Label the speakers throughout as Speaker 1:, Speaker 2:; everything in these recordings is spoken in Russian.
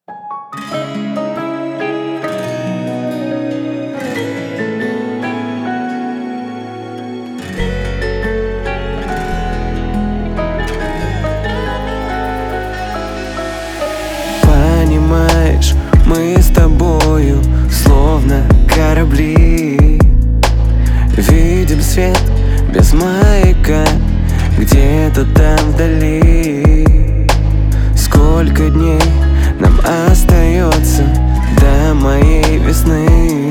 Speaker 1: Понимаешь, мы с тобою словно корабли, видим свет без маяка где-то там вдали. Сколько дней нам остается до моей весны?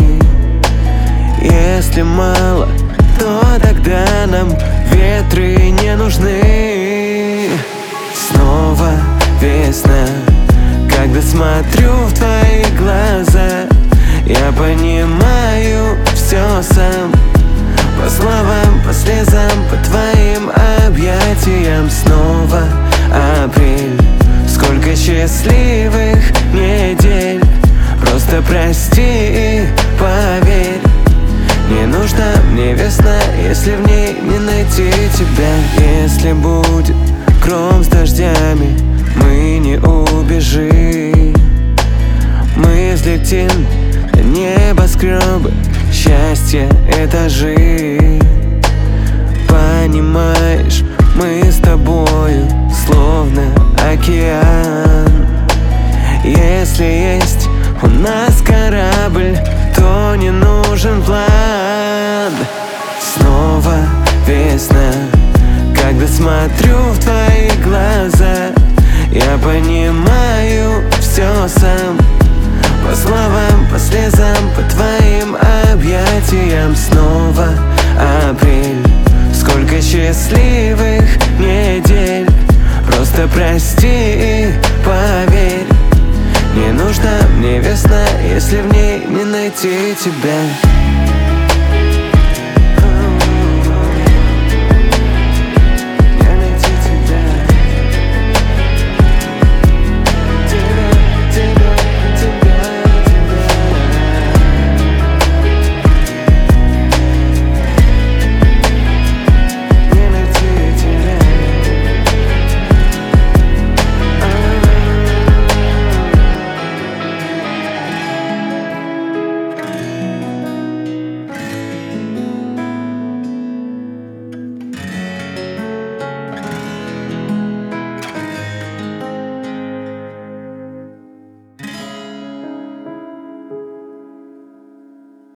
Speaker 1: Если мало, то тогда нам ветры не нужны. Снова весна, когда смотрю в твои глаза, я понимаю все сам. По словам, по слезам, по твоим объятиям. Снова апрель, сколько счастливых недель. Просто прости и поверь, не нужна мне весна, если в ней не найти тебя. Если будет гром с дождями, мы не убежим. Мы взлетим на небоскребы, счастье этажи. Понимаешь, мы с тобою словно океан. Если есть у нас корабль, то не нужен план. Снова весна, когда смотрю в твои глаза, я понимаю все сам. По словам, по слезам, по твоим объятиям. Снова апрель, сколько счастливых недель. Просто прости и поверь, не нужна мне весна, если в ней не найти тебя.